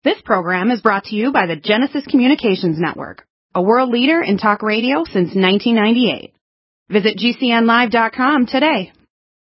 This program is brought to you by the Genesis Communications Network, a world leader in talk radio since 1998. Visit GCNlive.com today.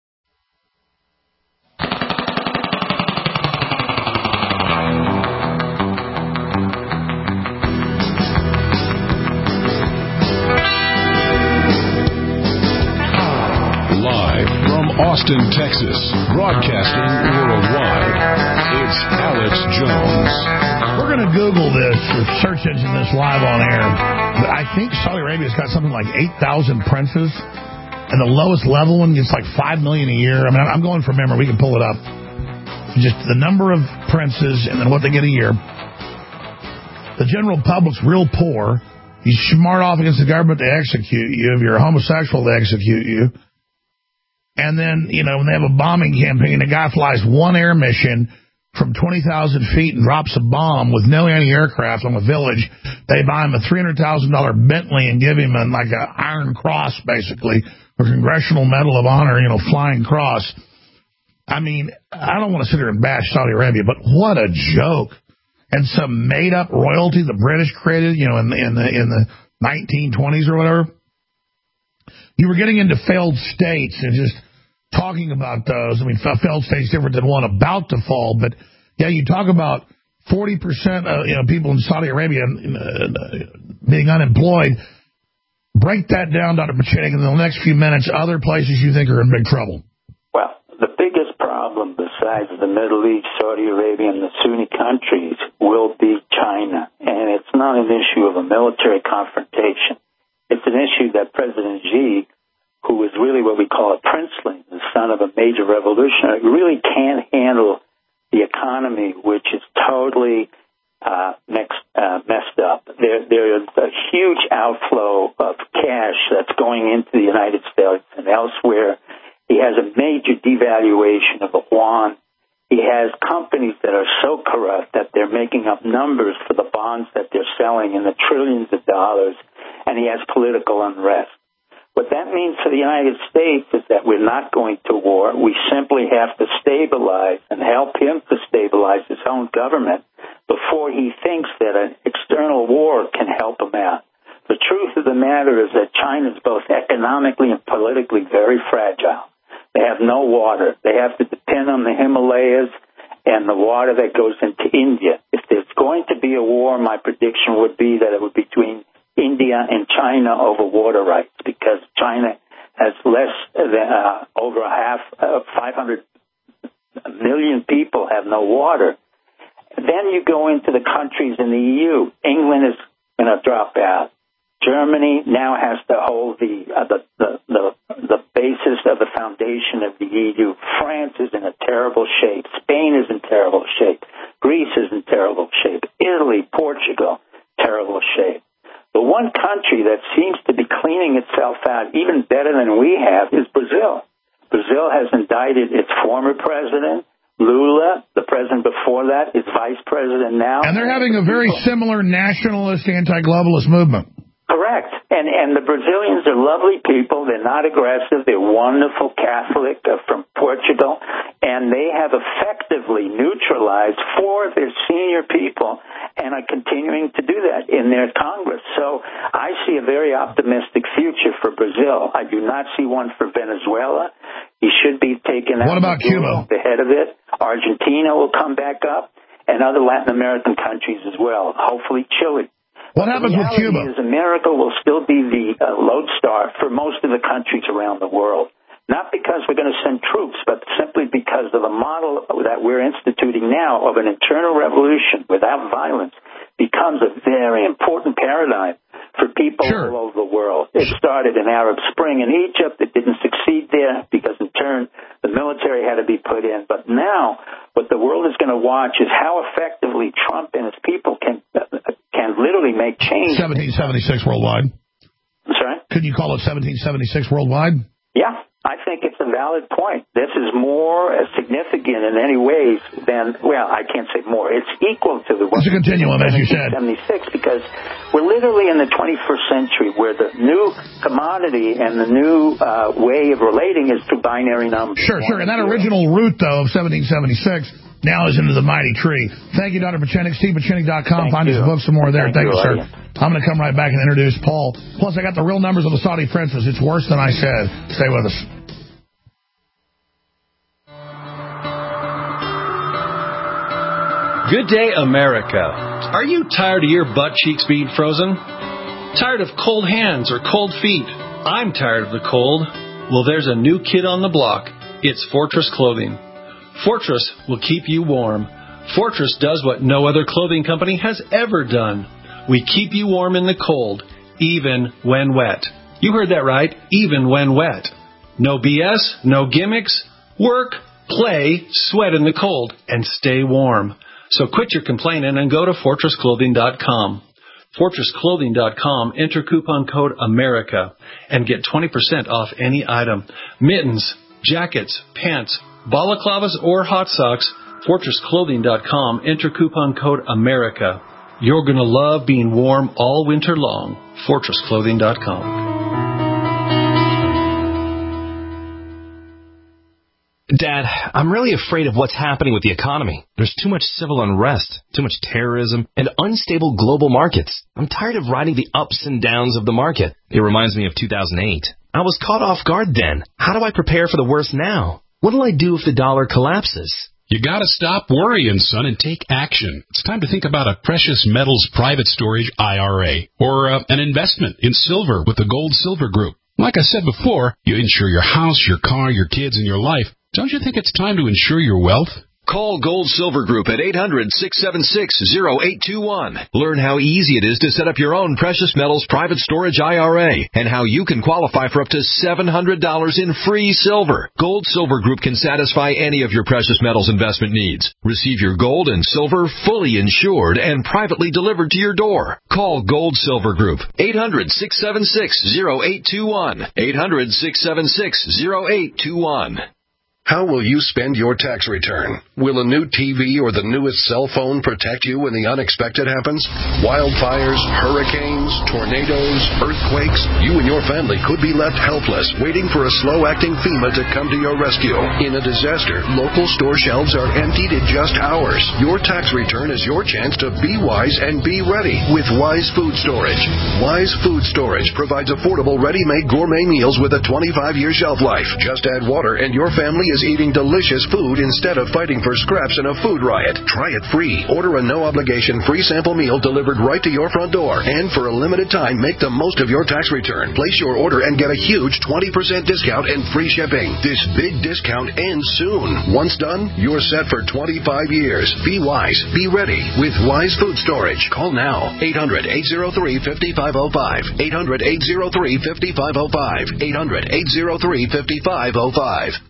Live from Austin, Texas, broadcasting worldwide, it's Alex Jones. We're going to Google this, or search engine this live on air. But I think Saudi Arabia's got something like 8,000 princes, and the lowest level one gets like $5 million a year. I mean, I'm going from memory. We can pull it up. Just the number of princes and then what they get a year. The general public's real poor. You smart off against the government, they execute you. If you're a homosexual, they execute you. And then, you know, when they have a bombing campaign, a guy flies one air mission from 20,000 feet and drops a bomb with no anti-aircraft on a village. They buy him a $300,000 Bentley and give him like an Iron Cross, basically, or Congressional Medal of Honor, you know, flying cross. I mean, I don't want to sit here and bash Saudi Arabia, but what a joke. And some made-up royalty the British created, you know, in the 1920s or whatever. You were getting into failed states and just talking about those. I mean, failed states different than one about to fall, but yeah, you talk about 40% of people in Saudi Arabia being unemployed. Break that down, Dr. Pachinik, in the next few minutes. Other places you think are in big trouble. Well, the biggest problem besides the Middle East, Saudi Arabia, and the Sunni countries will be China, and it's not an issue of a military confrontation. It's an issue that President Xi, who is really what we call a princeling, the son of a major revolutionary, really can't handle the economy, which is totally messed up. There is a huge outflow of cash that's going into the United States and elsewhere. He has a major devaluation of the yuan. He has companies that are so corrupt that they're making up numbers for the bonds that they're selling in the trillions of dollars, and he has political unrest. What that means for the United States is that we're not going to war. We simply have to stabilize and help him to stabilize his own government before he thinks that an external war can help him out. The truth of the matter is that China is both economically and politically very fragile. They have no water. They have to depend on the Himalayas and the water that goes into India. If there's going to be a war, my prediction would be that it would be between India and China over water rights, because China has less than over 500 million people have no water. Then you go into the countries in the EU. England is going to drop out. Germany now has to hold the basis of the foundation of the EU. France is in a terrible shape. Spain is in terrible shape. Greece is in terrible shape. Italy, Portugal, terrible shape. The one country that seems to be cleaning itself out even better than we have is Brazil. Brazil has indicted its former president, Lula. The president before that is vice president now. And they're having a very similar nationalist, anti-globalist movement. Correct. And the Brazilians are lovely people. They're not aggressive. They're wonderful Catholic from Portugal. And they have effectively neutralized four of their senior people and are continuing to do that in their Congress. So I see a very optimistic future for Brazil. I do not see one for Venezuela. He should be taken out. What about Cuba? The head of it. Argentina will come back up, and other Latin American countries as well. Hopefully Chile. What happens with Cuba? America will still be the lodestar for most of the countries around the world. Not because we're going to send troops, but simply because of the model that we're instituting now of an internal revolution without violence becomes a very important paradigm for people all over the world. It started in Arab Spring in Egypt. It didn't succeed there because, in turn, the military had to be put in. But now what the world is going to watch is how effectively Trump and his people can literally make change. 1776 worldwide. I'm sorry? Couldn't you call it 1776 worldwide? Yeah. I think it's a valid point. This is more significant in any ways than, well, I can't say more. It's equal to the one. It's a continuum, as you said. 76, because we're literally in the 21st century where the new commodity and the new way of relating is through binary numbers. Sure. And that original root, though, of 1776 now is into the mighty tree. Thank you, Dr. Pachenik. StevePachenik.com. Find his books, some more there. Thank you, sir. I'm going to come right back and introduce Paul. Plus, I got the real numbers of the Saudi princes. It's worse than I said. Stay with us. Good day, America. Are you tired of your butt cheeks being frozen? Tired of cold hands or cold feet? I'm tired of the cold. Well, there's a new kid on the block. It's Fortress Clothing. Fortress will keep you warm. Fortress does what no other clothing company has ever done. We keep you warm in the cold, even when wet. You heard that right, even when wet. No BS, no gimmicks. Work, play, sweat in the cold, and stay warm. So quit your complaining and go to FortressClothing.com. FortressClothing.com, enter coupon code AMERICA and get 20% off any item. Mittens, jackets, pants, balaclavas, or hot socks. FortressClothing.com, enter coupon code AMERICA. You're going to love being warm all winter long. FortressClothing.com. Dad, I'm really afraid of what's happening with the economy. There's too much civil unrest, too much terrorism, and unstable global markets. I'm tired of riding the ups and downs of the market. It reminds me of 2008. I was caught off guard then. How do I prepare for the worst now? What'll I do if the dollar collapses? You gotta stop worrying, son, and take action. It's time to think about a precious metals private storage IRA or an investment in silver with the Gold Silver Group. Like I said before, you insure your house, your car, your kids, and your life. Don't you think it's time to insure your wealth? Call Gold Silver Group at 800-676-0821. Learn how easy it is to set up your own precious metals private storage IRA and how you can qualify for up to $700 in free silver. Gold Silver Group can satisfy any of your precious metals investment needs. Receive your gold and silver fully insured and privately delivered to your door. Call Gold Silver Group, 800-676-0821. 800-676-0821. How will you spend your tax return? Will a new TV or the newest cell phone protect you when the unexpected happens? Wildfires, hurricanes, tornadoes, earthquakes. You and your family could be left helpless, waiting for a slow-acting FEMA to come to your rescue. In a disaster, local store shelves are emptied in just hours. Your tax return is your chance to be wise and be ready with Wise Food Storage. Wise Food Storage provides affordable, ready-made gourmet meals with a 25-year shelf life. Just add water and your family is eating delicious food instead of fighting for scraps in a food riot. Try it free. Order a no-obligation free sample meal delivered right to your front door. And for a limited time, make the most of your tax return. Place your order and get a huge 20% discount and free shipping. This big discount ends soon. Once done, you're set for 25 years. Be wise. Be ready with Wise Food Storage. Call now. 800-803-5505. 800-803-5505. 800-803-5505.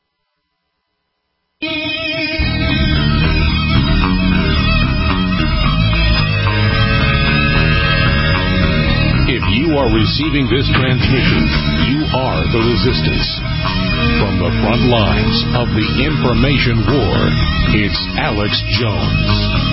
If you are receiving this transmission, you are the resistance. From the front lines of the information war, it's Alex Jones.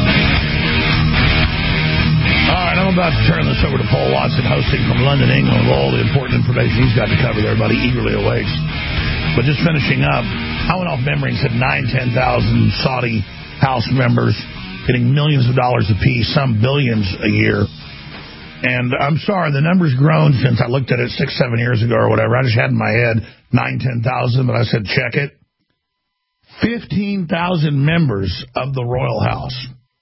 All right, I'm about to turn this over to Paul Watson, hosting from London, England, with all the important information he's got to cover that everybody eagerly awaits. But just finishing up, I went off memory and said 9,000 to 10,000 Saudi House members getting millions of dollars apiece, some billions a year. And I'm sorry, the number's grown since I looked at it 6-7 years ago or whatever. I just had in my head 9,000 to 10,000, but I said check it. 15,000 members of the Royal House,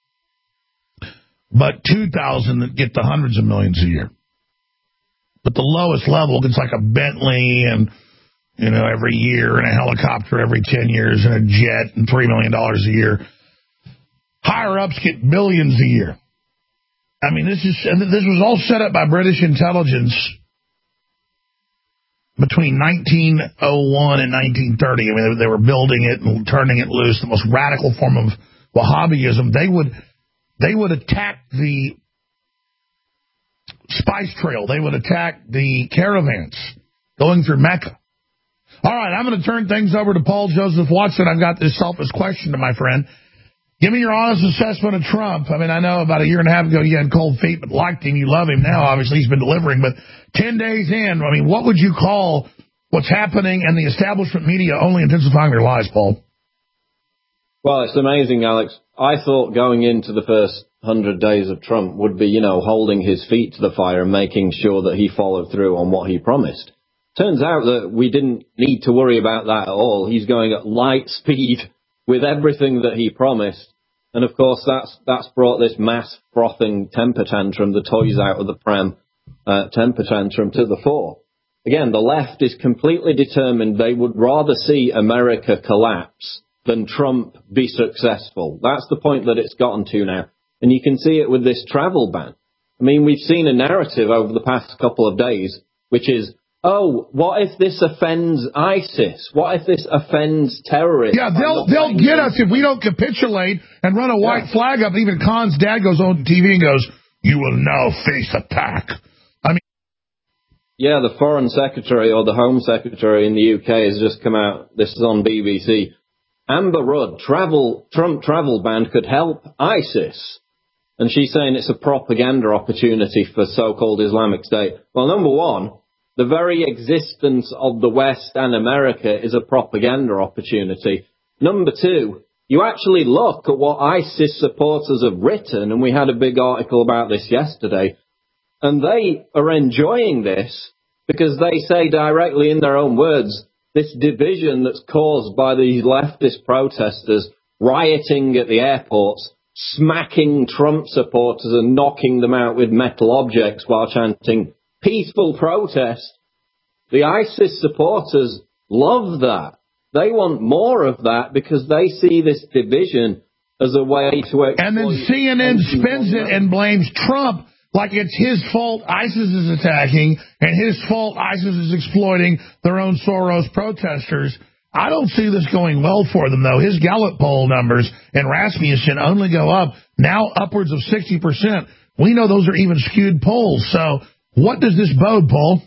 but 2,000 that get the hundreds of millions a year. But the lowest level gets like a Bentley and, you know, every year, and a helicopter every 10 years, and a jet, and $3 million a year. Higher-ups get billions a year. I mean, this was all set up by British intelligence between 1901 and 1930. I mean, they were building it and turning it loose, the most radical form of Wahhabism. They would attack the spice trail. They would attack the caravans going through Mecca. All right, I'm going to turn things over to Paul Joseph Watson. I've got this selfish question to my friend. Give me your honest assessment of Trump. I mean, I know about a year and a half ago you had cold feet, but liked him. You love him now. Obviously, he's been delivering. But 10 days in, I mean, what would you call what's happening and the establishment media only intensifying their lies, Paul? Well, it's amazing, Alex. I thought going into the first 100 days of Trump would be, holding his feet to the fire and making sure that he followed through on what he promised. Turns out that we didn't need to worry about that at all. He's going at light speed with everything that he promised. And, of course, that's brought this mass frothing temper tantrum, the toys out of the pram temper tantrum to the fore. Again, the left is completely determined they would rather see America collapse than Trump be successful. That's the point that it's gotten to now. And you can see it with this travel ban. I mean, we've seen a narrative over the past couple of days, which is, oh, what if this offends ISIS? What if this offends terrorists? Yeah, they'll get us if we don't capitulate and run a white flag up. Even Khan's dad goes on TV and goes, you will now face attack. Yeah, the Foreign Secretary or the Home Secretary in the UK has just come out. This is on BBC. Amber Rudd, Trump travel ban could help ISIS. And she's saying it's a propaganda opportunity for so-called Islamic State. Well, number one, the very existence of the West and America is a propaganda opportunity. Number two, you actually look at what ISIS supporters have written, and we had a big article about this yesterday, and they are enjoying this because they say directly in their own words, this division that's caused by these leftist protesters rioting at the airports, smacking Trump supporters and knocking them out with metal objects while chanting peaceful protest. The ISIS supporters love that. They want more of that because they see this division as a way to exploit. And then CNN spins it and blames Trump like it's his fault ISIS is attacking and his fault ISIS is exploiting their own Soros protesters. I don't see this going well for them, though. His Gallup poll numbers and Rasmussen only go up, now upwards of 60%. We know those are even skewed polls. So what does this bode, Paul?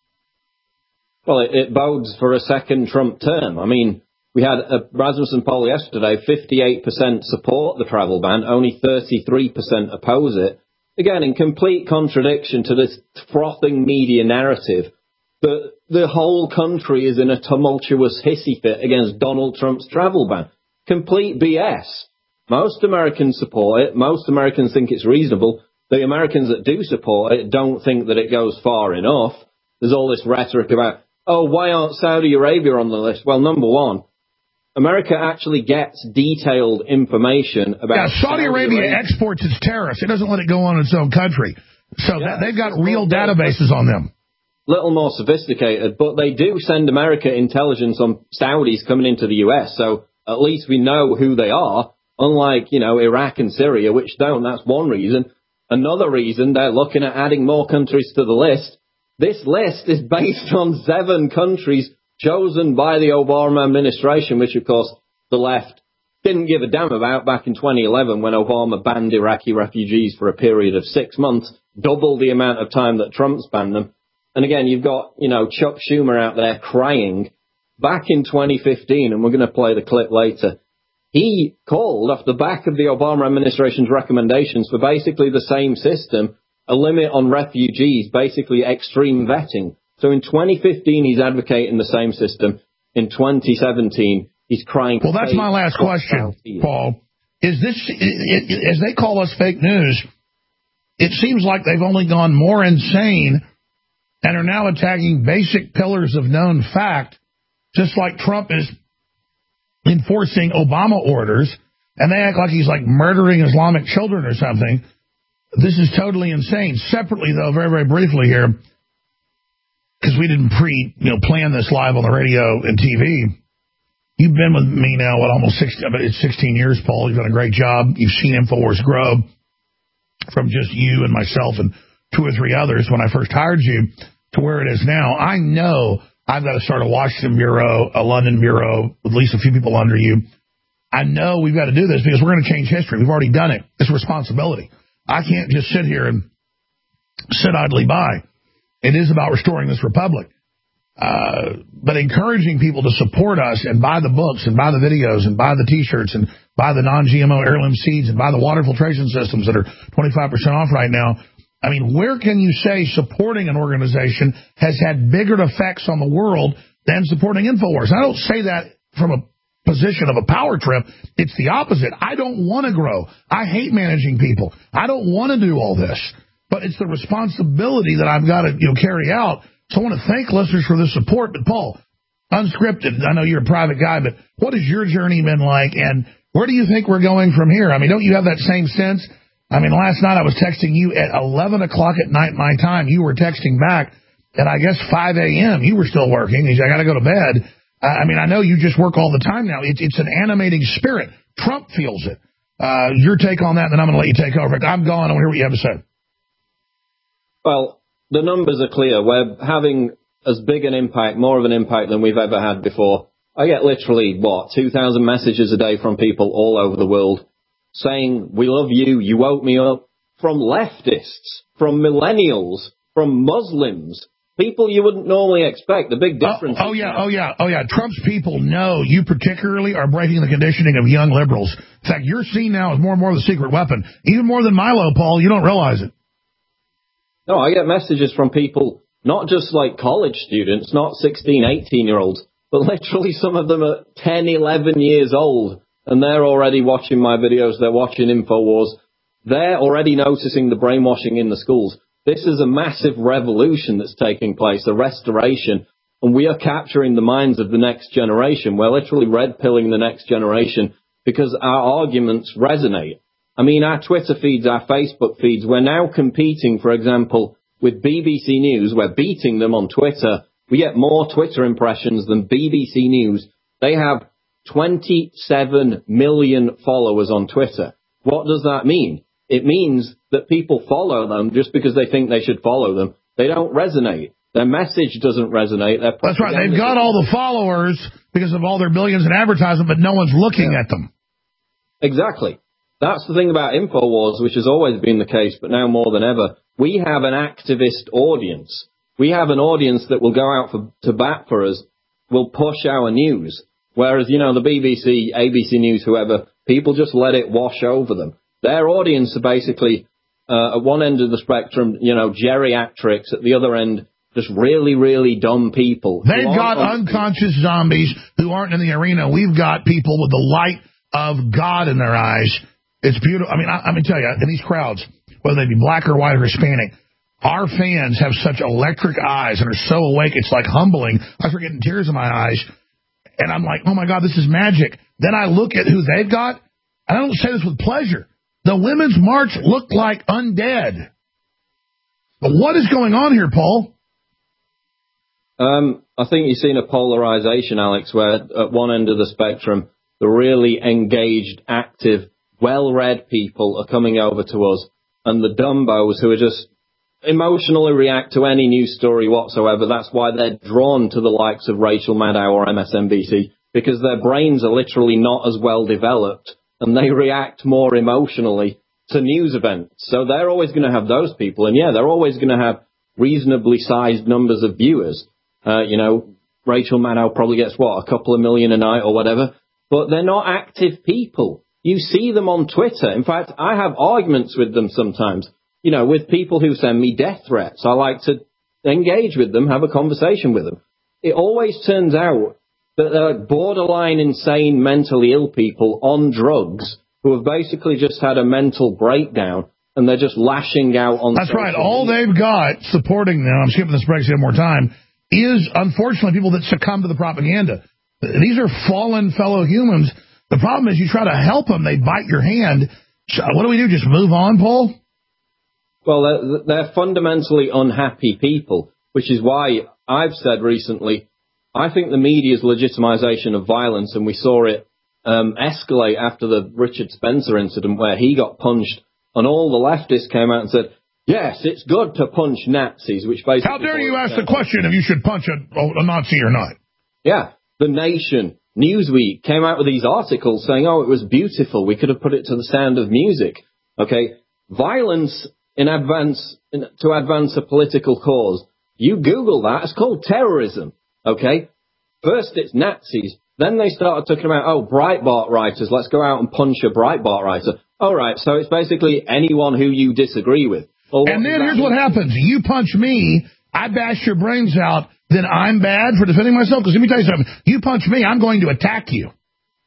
Well, it bodes for a second Trump term. I mean, we had a Rasmussen poll yesterday, 58% support the travel ban, only 33% oppose it. Again, in complete contradiction to this frothing media narrative that the whole country is in a tumultuous hissy fit against Donald Trump's travel ban. Complete BS. Most Americans support it. Most Americans think it's reasonable. The Americans that do support it don't think that it goes far enough. There's all this rhetoric about, oh, why aren't Saudi Arabia on the list? Well, number one, America actually gets detailed information about... Yeah, Saudi Arabia exports its tariffs. It doesn't let it go on its own country. So they've got real databases on them. Little more sophisticated, but they do send America intelligence on Saudis coming into the U.S., so at least we know who they are, unlike, Iraq and Syria, which don't. That's one reason. Another reason, they're looking at adding more countries to the list. This list is based on 7 countries chosen by the Obama administration, which, of course, the left didn't give a damn about back in 2011 when Obama banned Iraqi refugees for a period of 6 months, double the amount of time that Trump's banned them. And again, you've got, Chuck Schumer out there crying. Back in 2015, and we're going to play the clip later, he called off the back of the Obama administration's recommendations for basically the same system, a limit on refugees, basically extreme vetting. So in 2015, he's advocating the same system. In 2017, he's crying. Well, that's my last question, Paul. Is this, as they call us fake news, it seems like they've only gone more insane and are now attacking basic pillars of known fact, just like Trump is enforcing Obama orders, and they act like he's like murdering Islamic children or something. This is totally insane. Separately, though, very, very briefly here, because we didn't plan this live on the radio and TV. You've been with me now, almost 16 years, Paul. You've done a great job. You've seen InfoWars grow from just you and myself and 2 or 3 others when I first hired you to where it is now. I know I've got to start a Washington bureau, a London bureau, with at least a few people under you. I know we've got to do this because we're going to change history. We've already done it. It's a responsibility. I can't just sit here and sit idly by. It is about restoring this republic. But encouraging people to support us and buy the books and buy the videos and buy the T-shirts and buy the non-GMO heirloom seeds and buy the water filtration systems that are 25% off right now. I mean, where can you say supporting an organization has had bigger effects on the world than supporting InfoWars? I don't say that from a position of a power trip. It's the opposite. I don't want to grow. I hate managing people. I don't want to do all this. But it's the responsibility that I've got to carry out. So I want to thank listeners for the support. But, Paul, unscripted, I know you're a private guy, but what has your journey been like, and where do you think we're going from here? I mean, don't you have that same sense? I mean, last night I was texting you at 11 o'clock at night my time. You were texting back at, I guess, 5 a.m. You were still working. You said, I got to go to bed. I mean, I know you just work all the time now. It's an animating spirit. Trump feels it. Your take on that, and then I'm going to let you take over. I'm gone. I want to hear what you have to say. Well, the numbers are clear. We're having as big an impact, more of an impact than we've ever had before. I get literally, 2,000 messages a day from people all over the world saying, we love you, you woke me up, from leftists, from millennials, from Muslims, people you wouldn't normally expect. The big difference. Oh, yeah. Trump's people know you particularly are breaking the conditioning of young liberals. In fact, you're seen now as more and more of the secret weapon, even more than Milo, Paul. You don't realize it. No, I get messages from people, not just like college students, not 16, 18-year-olds, but literally some of them are 10, 11 years old, and they're already watching my videos, they're watching InfoWars, they're already noticing the brainwashing in the schools. This is a massive revolution that's taking place, a restoration, and we are capturing the minds of the next generation. We're literally red-pilling the next generation because our arguments resonate. I mean, our Twitter feeds, our Facebook feeds, we're now competing, for example, with BBC News. We're beating them on Twitter. We get more Twitter impressions than BBC News. They have 27 million followers on Twitter. What does that mean? It means that people follow them just because they think they should follow them. They don't resonate. Their message doesn't resonate. That's right. They've got all the followers because of all their billions in advertising, but no one's looking at them. Exactly. That's the thing about InfoWars, which has always been the case, but now more than ever. We have an activist audience. We have an audience that will go out to bat for us, will push our news. Whereas, the BBC, ABC News, whoever, people just let it wash over them. Their audience are basically, at one end of the spectrum, geriatrics, at the other end, just really, really dumb people. They've got unconscious zombies who aren't in the arena. We've got people with the light of God in their eyes. It's beautiful. I mean, I'm going to tell you, in these crowds, whether they be black or white or Hispanic, our fans have such electric eyes and are so awake, it's like humbling. I start getting tears in my eyes, and I'm like, oh, my God, this is magic. Then I look at who they've got, and I don't say this with pleasure. The Women's March looked like undead. But what is going on here, Paul? I think you've seen a polarization, Alex, where at one end of the spectrum, the really engaged, active, well-read people are coming over to us, and the dumbos who are just emotionally react to any news story whatsoever. That's why they're drawn to the likes of Rachel Maddow or MSNBC, because their brains are literally not as well developed, and they react more emotionally to news events. So they're always going to have those people, and they're always going to have reasonably sized numbers of viewers. Rachel Maddow probably gets, a couple of million a night or whatever, but they're not active people. You see them on Twitter. In fact, I have arguments with them sometimes, with people who send me death threats. I like to engage with them, have a conversation with them. It always turns out that they're borderline insane, mentally ill people on drugs who have basically just had a mental breakdown, and they're just lashing out on social media. All they've got supporting them, I'm skipping this break one more time, is unfortunately people that succumb to the propaganda. These are fallen fellow humans. The problem is you try to help them, they bite your hand. What do we do, just move on, Paul? Well, they're fundamentally unhappy people, which is why I've said recently, I think the media's legitimization of violence, and we saw it escalate after the Richard Spencer incident where he got punched, and all the leftists came out and said, yes, it's good to punch Nazis, which basically... How dare you ask the question if you should punch a Nazi or not? Yeah, The Nation, Newsweek came out with these articles saying, it was beautiful, we could have put it to the sound of music. Okay, violence to advance a political cause. You Google that, it's called terrorism. Okay, first it's Nazis, then they started talking about, Breitbart writers, let's go out and punch a Breitbart writer. All right, so it's basically anyone who you disagree with. Well, and then here's what happens. You punch me, I bash your brains out, then I'm bad for defending myself? Because let me tell you something. You punch me, I'm going to attack you.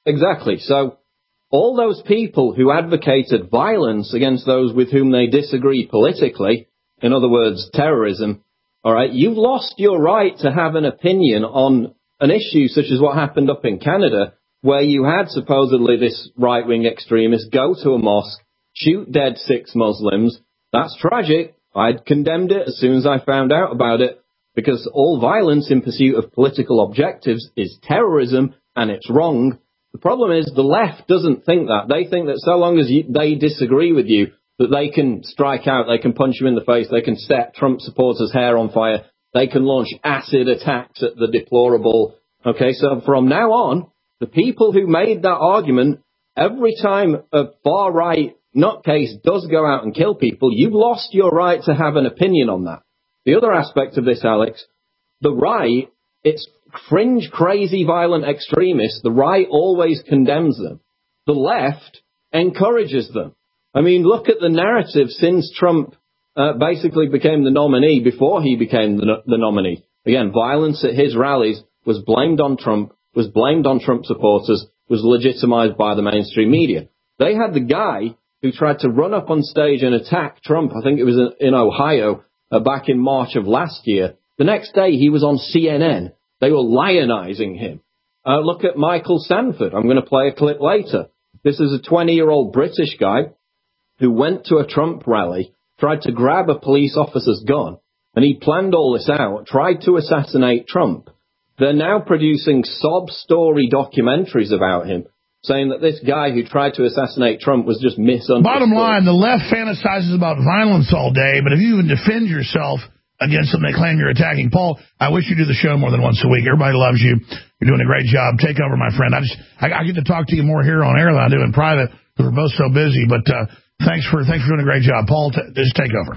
Exactly. So all those people who advocated violence against those with whom they disagree politically, in other words, terrorism, all right, you've lost your right to have an opinion on an issue such as what happened up in Canada, where you had supposedly this right-wing extremist go to a mosque, shoot dead 6 Muslims. That's tragic. I'd condemned it as soon as I found out about it, because all violence in pursuit of political objectives is terrorism, and it's wrong. The problem is the left doesn't think that. They think that so long as they disagree with you, that they can strike out, they can punch you in the face, they can set Trump supporters' hair on fire, they can launch acid attacks at the deplorable. Okay, so from now on, the people who made that argument, every time a far-right nutcase does go out and kill people, you've lost your right to have an opinion on that. The other aspect of this, Alex, the right, it's fringe, crazy, violent extremists. The right always condemns them. The left encourages them. I mean, look at the narrative since Trump basically became the nominee, before he became the nominee. Again, violence at his rallies was blamed on Trump, was blamed on Trump supporters, was legitimized by the mainstream media. They had the guy who tried to run up on stage and attack Trump, I think it was in Ohio, back in March of last year. The next day he was on CNN. They were lionizing him. Look at Michael Sanford. I'm going to play a clip later. This is a 20-year-old British guy who went to a Trump rally, tried to grab a police officer's gun, and he planned all this out, tried to assassinate Trump. They're now producing sob story documentaries about him, saying that this guy who tried to assassinate Trump was just misunderstood. Bottom line, the left fantasizes about violence all day, but if you even defend yourself against them, they claim you're attacking. Paul, I wish you do the show more than once a week. Everybody loves you. You're doing a great job. Take over, my friend. I get to talk to you more here on air than I do in private because we're both so busy, but thanks for doing a great job. Paul, just take over.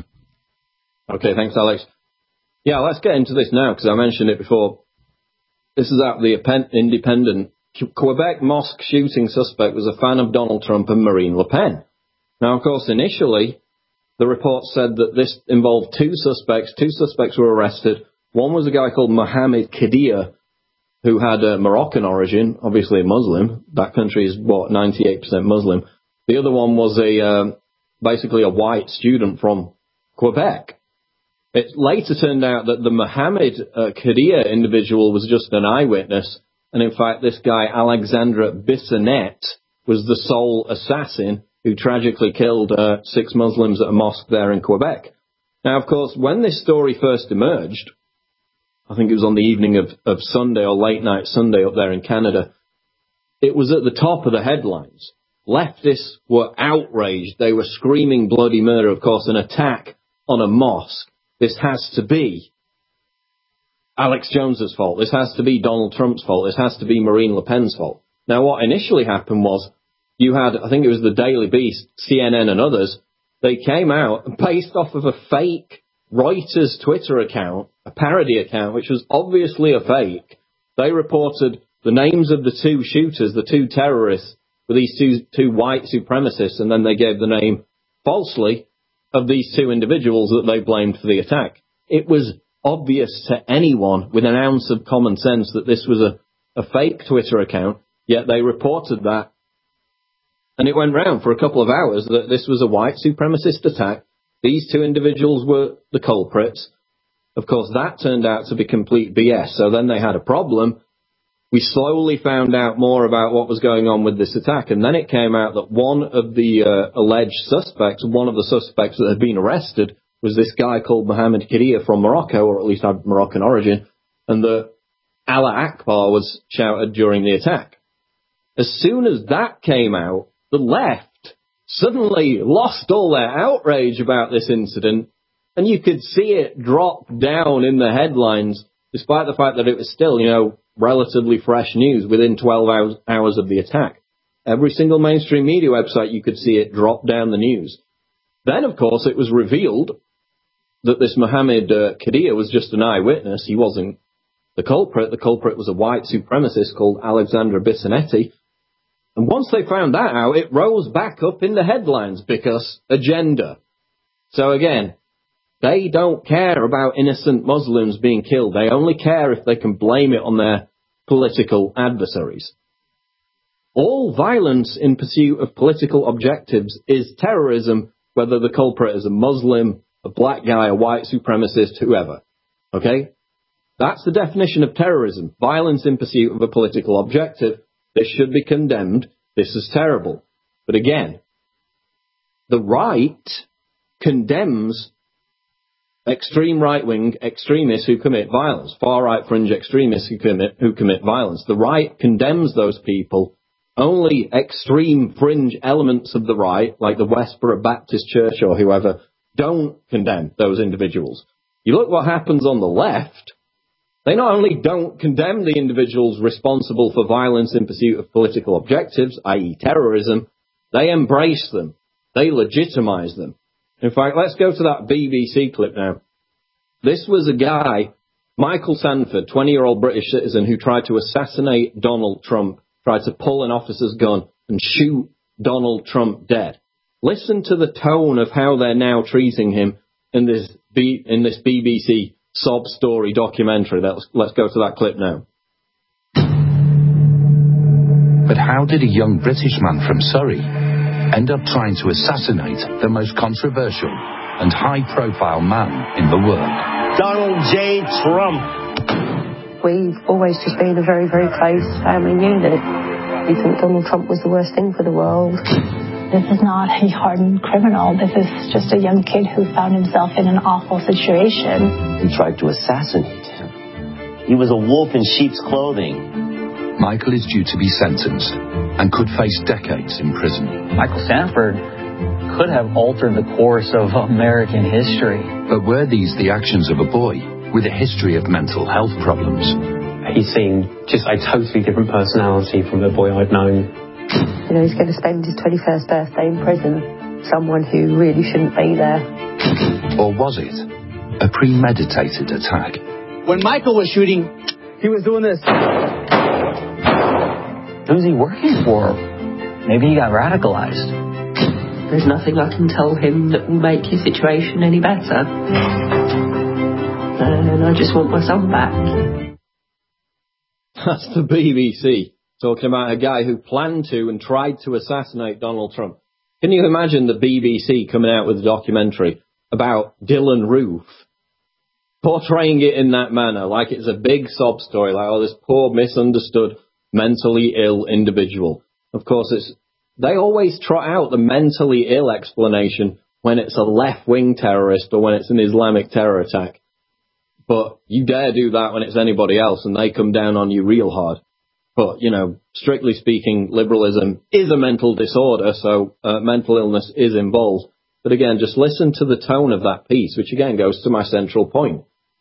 Okay, thanks, Alex. Yeah, let's get into this now because I mentioned it before. This is out of the Independent. Quebec mosque shooting suspect was a fan of Donald Trump and Marine Le Pen. Now, of course, initially, the report said that this involved 2 suspects. 2 suspects were arrested. One was a guy called Mohamed Kadia, who had a Moroccan origin, obviously a Muslim. That country is, 98% Muslim. The other one was basically a white student from Quebec. It later turned out that the Mohamed Kadia individual was just an eyewitness. And in fact, this guy, Alexandre Bissonnette, was the sole assassin who tragically killed 6 Muslims at a mosque there in Quebec. Now, of course, when this story first emerged, I think it was on the evening of Sunday or late night Sunday up there in Canada, it was at the top of the headlines. Leftists were outraged. They were screaming bloody murder, of course, an attack on a mosque. This has to be Alex Jones's fault. This has to be Donald Trump's fault. This has to be Marine Le Pen's fault. Now, what initially happened was you had, I think it was the Daily Beast, CNN and others, they came out based off of a fake Reuters Twitter account, a parody account, which was obviously a fake. They reported the names of the 2 shooters, the 2 terrorists, with these two white supremacists, and then they gave the name, falsely, of these 2 individuals that they blamed for the attack. It was obvious to anyone with an ounce of common sense that this was a fake Twitter account, yet they reported that. And it went round for a couple of hours that this was a white supremacist attack. These 2 individuals were the culprits. Of course, that turned out to be complete BS. So then they had a problem. We slowly found out more about what was going on with this attack. And then it came out that one of the alleged suspects, one of the suspects that had been arrested, was this guy called Mohamed Kadia from Morocco, or at least had Moroccan origin, and that Allah Akbar was shouted during the attack. As soon as that came out, the left suddenly lost all their outrage about this incident, and you could see it drop down in the headlines, despite the fact that it was still, relatively fresh news within 12 hours of the attack. Every single mainstream media website, you could see it drop down the news. Then, of course, it was revealed that this Mohamed Kadia was just an eyewitness. He wasn't the culprit. The culprit was a white supremacist called Alexandre Bissonnette. And once they found that out, it rose back up in the headlines because agenda. So again, they don't care about innocent Muslims being killed. They only care if they can blame it on their political adversaries. All violence in pursuit of political objectives is terrorism, whether the culprit is a Muslim, a black guy, a white supremacist, whoever. Okay? That's the definition of terrorism. Violence in pursuit of a political objective. This should be condemned. This is terrible. But again, the right condemns extreme right-wing extremists who commit violence, far-right fringe extremists who commit violence. The right condemns those people. Only extreme fringe elements of the right, like the Westboro Baptist Church or whoever, don't condemn those individuals. You look what happens on the left. They not only don't condemn the individuals responsible for violence in pursuit of political objectives, i.e. terrorism, they embrace them. They legitimize them. In fact, let's go to that BBC clip now. This was a guy, Michael Sanford, 20-year-old British citizen who tried to assassinate Donald Trump, tried to pull an officer's gun and shoot Donald Trump dead. Listen to the tone of how they're now treating him in this BBC sob story documentary. Let's go to that clip now. But how did a young British man from Surrey end up trying to assassinate the most controversial and high-profile man in the world? Donald J. Trump. We've always just been a very, very close family unit. We think Donald Trump was the worst thing for the world. This is not a hardened criminal. This is just a young kid who found himself in an awful situation. He tried to assassinate him. He was a wolf in sheep's clothing. Michael is due to be sentenced and could face decades in prison. Michael Sanford could have altered the course of American history. But were these the actions of a boy with a history of mental health problems? He seemed just a totally different personality from the boy I'd known. You know, he's going to spend his 21st birthday in prison. Someone who really shouldn't be there. Or was it a premeditated attack? When Michael was shooting, he was doing this. Who's he working for? Maybe he got radicalized. There's nothing I can tell him that will make his situation any better. And I just want my son back. That's the BBC talking about a guy who planned to and tried to assassinate Donald Trump. Can you imagine the BBC coming out with a documentary about Dylan Roof, portraying it in that manner, like it's a big sob story, like, oh, this poor, misunderstood, mentally ill individual. Of course, they always trot out the mentally ill explanation when it's a left-wing terrorist or when it's an Islamic terror attack. But you dare do that when it's anybody else, and they come down on you real hard. But, you know, strictly speaking, liberalism is a mental disorder, so mental illness is involved. But again, just listen to the tone of that piece, which again goes to my central point.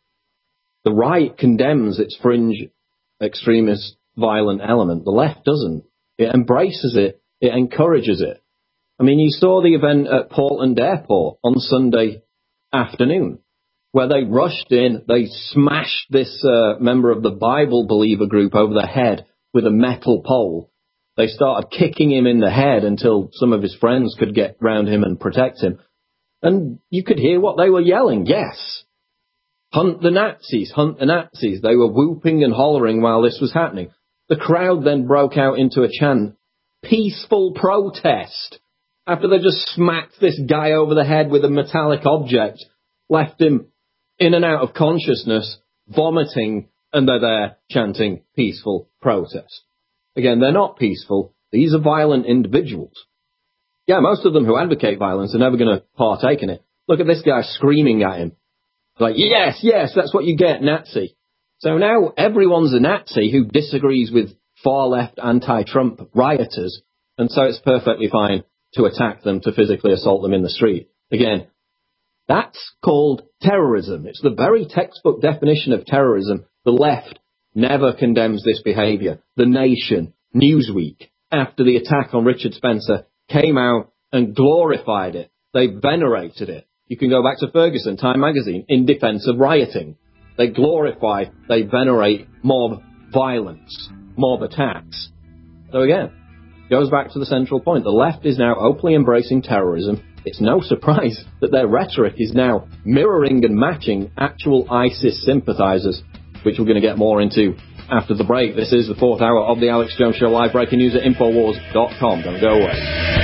The right condemns its fringe, extremist, violent element. The left doesn't. It embraces it. It encourages it. I mean, you saw the event at Portland Airport on Sunday afternoon, where they rushed in, they smashed this member of the Bible believer group over the head with a metal pole. They started kicking him in the head until some of his friends could get round him and protect him. And you could hear what they were yelling. Yes. Hunt the Nazis, hunt the Nazis. They were whooping and hollering while this was happening. The crowd then broke out into a chant, peaceful protest, after they just smacked this guy over the head with a metallic object, left him in and out of consciousness, vomiting, and they're there chanting peaceful protest. Again, they're not peaceful. These are violent individuals. Yeah, most of them who advocate violence are never going to partake in it. Look at this guy screaming at him. Like, yes, yes, that's what you get, Nazi. So now everyone's a Nazi who disagrees with far-left anti-Trump rioters, and so it's perfectly fine to attack them, to physically assault them in the street. Again, that's called terrorism. It's the very textbook definition of terrorism. The left never condemns this behavior. The Nation, Newsweek, after the attack on Richard Spencer, came out and glorified it. They venerated it. You can go back to Ferguson, Time magazine, in defense of rioting. They glorify, they venerate mob violence, mob attacks. So again, goes back to the central point. The left is now openly embracing terrorism. It's no surprise that their rhetoric is now mirroring and matching actual ISIS sympathizers, which we're going to get more into after the break. This is the 4th hour of the Alex Jones Show, live breaking news at Infowars.com. Don't go away.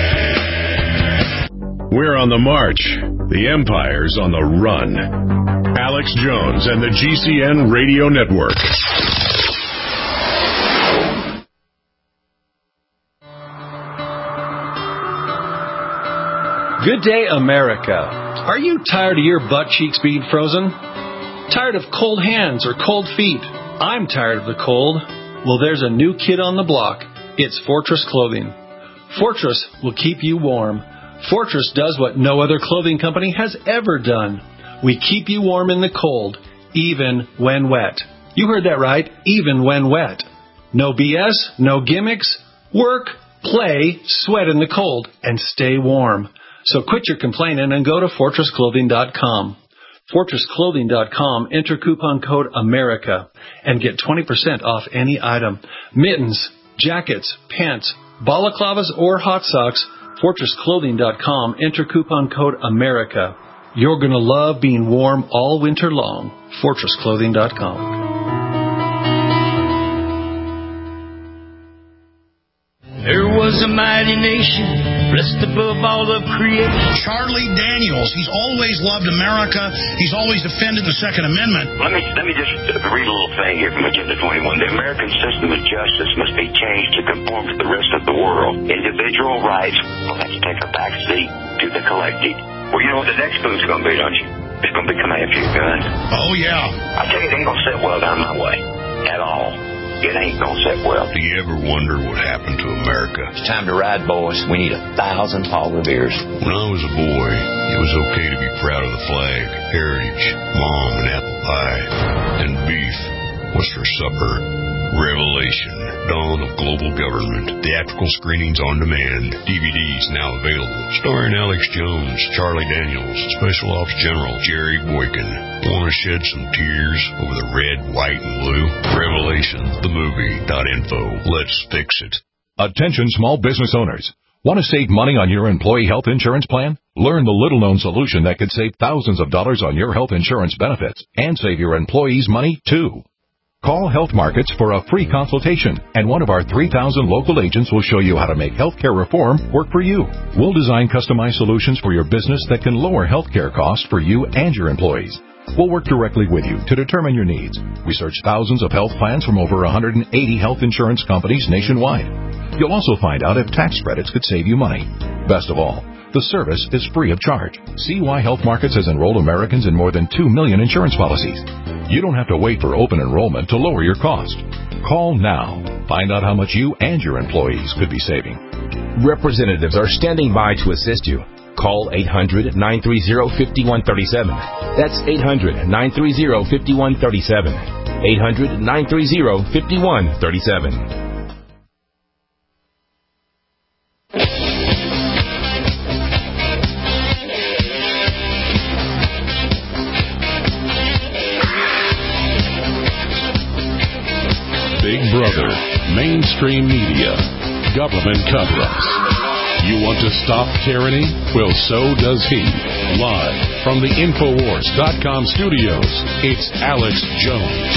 We're on the march. The Empire's on the run. Alex Jones and the GCN Radio Network. Good day, America. Are you tired of your butt cheeks being frozen? Tired of cold hands or cold feet? I'm tired of the cold. Well, there's a new kid on the block. It's Fortress Clothing. Fortress will keep you warm. Fortress does what no other clothing company has ever done. We keep you warm in the cold, even when wet. You heard that right, even when wet. No BS, no gimmicks. Work, play, sweat in the cold, and stay warm. So quit your complaining and go to FortressClothing.com. FortressClothing.com, enter coupon code AMERICA and get 20% off any item. Mittens, jackets, pants, balaclavas, or hot socks. FortressClothing.com, enter coupon code AMERICA. You're going to love being warm all winter long. FortressClothing.com. There was a mighty nation, blessed above all of creation. Charlie Daniels, he's always loved America. He's always defended the Second Amendment. Let me just read a little thing here from Agenda 21. The American system of justice must be changed to conform to the rest of the world. Individual rights will have to take a back seat to the collective. Well, you know what the next move's going to be, don't you? It's going to be come after your gun. Oh, yeah. I tell you, it ain't going to sit well down my way at all. It ain't gonna sit well. Do you ever wonder what happened to America? It's time to ride, boys. We need 1,000 Paul Revere's. When I was a boy, it was okay to be proud of the flag, heritage, mom, and apple pie. And beef. What's for supper? Revelation. Dawn of Global Government. Theatrical screenings on demand. DVDs now available. Starring Alex Jones, Charlie Daniels, Special Ops General Jerry Boykin. Want to shed some tears over the red, white, and blue? Revelation, the movie.info. Let's fix it. Attention small business owners. Want to save money on your employee health insurance plan? Learn the little-known solution that could save thousands of dollars on your health insurance benefits and save your employees money, too. Call Health Markets for a free consultation, and one of our 3,000 local agents will show you how to make healthcare reform work for you. We'll design customized solutions for your business that can lower healthcare costs for you and your employees. We'll work directly with you to determine your needs. We search thousands of health plans from over 180 health insurance companies nationwide. You'll also find out if tax credits could save you money. Best of all, the service is free of charge. See why Health Markets has enrolled Americans in more than 2 million insurance policies. You don't have to wait for open enrollment to lower your cost. Call now. Find out how much you and your employees could be saving. Representatives are standing by to assist you. Call 800-930-5137. That's 800-930-5137. 800-930-5137. Big Brother, mainstream media, government cover-ups. You want to stop tyranny? Well, so does he. Live from the Infowars.com studios, it's Alex Jones.